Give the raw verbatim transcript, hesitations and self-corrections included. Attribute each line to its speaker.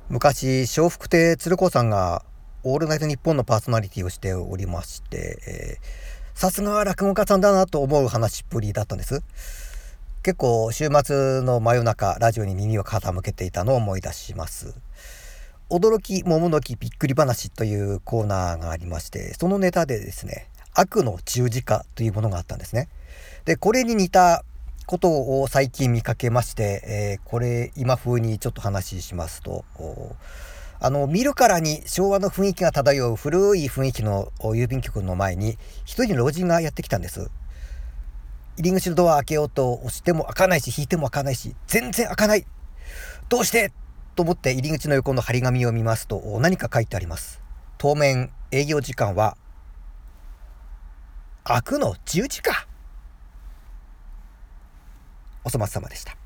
Speaker 1: 昔、笑福亭鶴光さんがオールナイトニッポンのパーソナリティをしておりまして、えーさすが落語家さんだなと思う話っぷりだったんです。結構週末の真夜中、ラジオに耳を傾けていたのを思い出します。驚き桃の木びっくり話というコーナーがありまして、そのネタでですね、悪の十字架というものがあったんですね。で、これに似たことを最近見かけまして、えーこれ今風にちょっと話しますと、おあの見るからに昭和の雰囲気が漂う古い雰囲気のお郵便局の前に一人の老人がやってきたんです。入り口のドア開けようと押しても開かないし、引いても開かないし、全然開かない。どうしてと思って入り口の横の張り紙を見ますと、お何か書いてあります。当面営業時間は悪のじゅうじか。お粗末様でした。